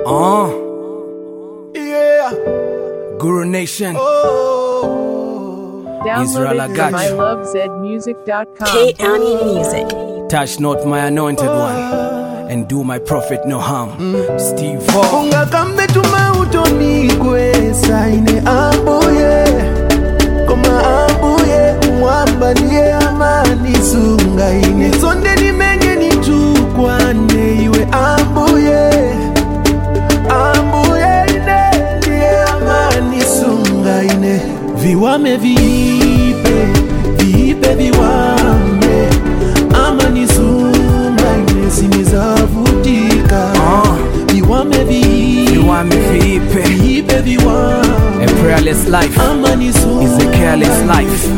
Yeah. Guru Nation. Oh. Israel, I Download it got from you. ilovezmusic.com. K-Ani Music. Touch not my anointed one, and do my prophet no harm. Steve O. Ungakambe tumauto kwesa ine ambuye koma ambuye umwamba ndiye amani sunga ine sonde nimenge nitukwane iwe ambuye ine ndiye amani sunga ine viwame vipe viwame amani sunga ine sinizavutika viwame vipe A prayerless life is a careless life.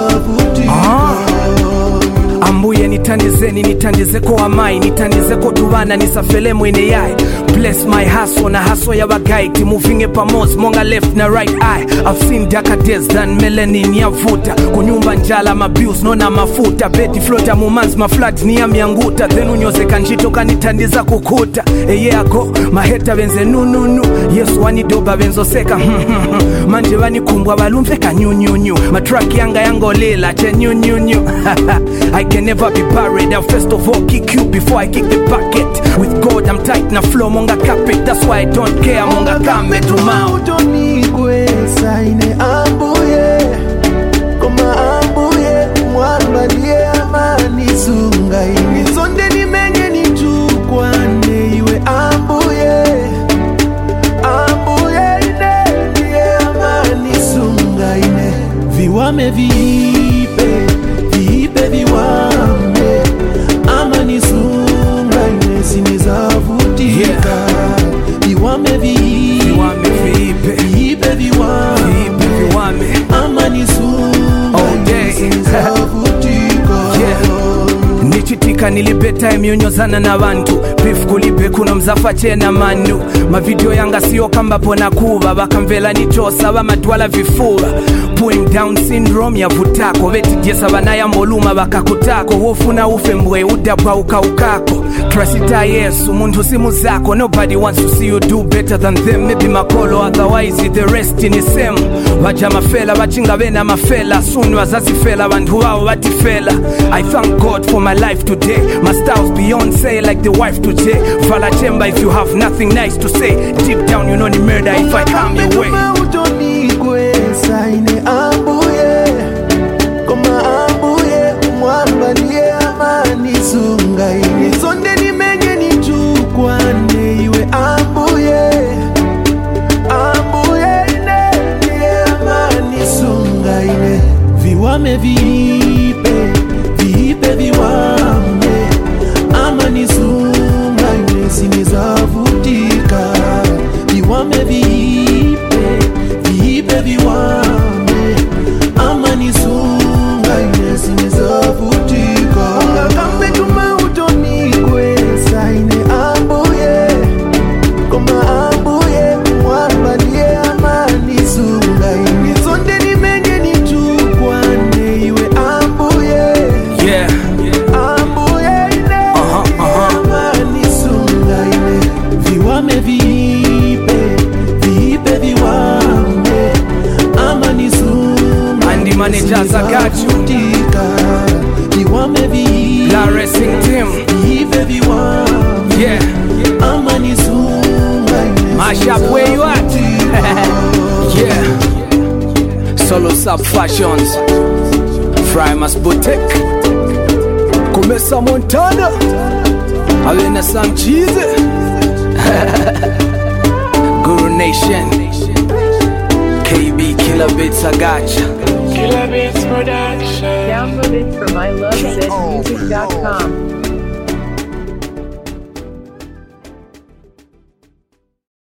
Ambuye nitandizeko amai nitandizeko tubana nisafele mwene yai. Bless my hustle na hustle ya bagaiti moving pamos monga left na right eye. I've seen darker days than melanin yavuta kunyumba njala mabuse nona mafuta beti flota mumans maflat ni ya mianguta then unyoze kanjito kanitandiza kukuta eyako maheta benze nununu Yesu wanidoba benzo seka manje vanikumbwa balumveka nyunyunyu matrack yanga yangolela che nyunyunyu I can never be buried. I'll first of all kick you before I kick the bucket. With God I'm tight na flow monga carpet. That's why I don't care monga kame to mount. Kwesa ine ambuye koma ambuye mwamba ndiye amani sunga ine sonde nimenye nitukwane iwe ambuye ine ndiye amani sunga ine viwame vipe viwame amani sunga ine sinizavutika viwame vipe viwame amani sunga ine sinizavutika nichitika nilipeta emyonyozana na bantu beef kulipe kuno mzafa chena manu mavideo yanga siyo kambapo na kuba bakamvela nichosa bamatwala vifuba pulling down syndrome ya vutako betijesa banaya moluma bakakutako wofuna ufe mbwe udabwa ukaukako trusita Yesu muntu simu zako nobody wants to see you do better than them maybe makolo otherwise the rest in the same baja mafela bachinga bena mafela soon wazazifela bantu wao batifela I thank God for my life today my style's Beyonce like the wife to Jay Fala Chemba if you have nothing nice to say deep down you know the murder if I come your way kwesa ine ambuye koma ambuye umwamba ndiye amani sunga ine sonde nimenye nitukwane iwe ambuye ine ndiye amani sunga ine viwame vipe viwame amani sunga ine sinizavutika viwame viwame amani sunga ine sinizavutika ungakambe tumautoni kwesa ine ambuye koma ambuye mwamba ndiye amani sunga ine sonde nimenye nitukwane iwe ambuye yeah ambuye ine amani sunga ine viwame vipe viwame amani sunga and the managers I got you viwame La Racing Team viwame yeah amani sunga ine mash up where you at yeah Solo Sub Fashions Frimas Boutique Kumesa Montana Alena Sam Cheese Guru Nation KB Killer Beats I got you Download it from ilovezmusic.com.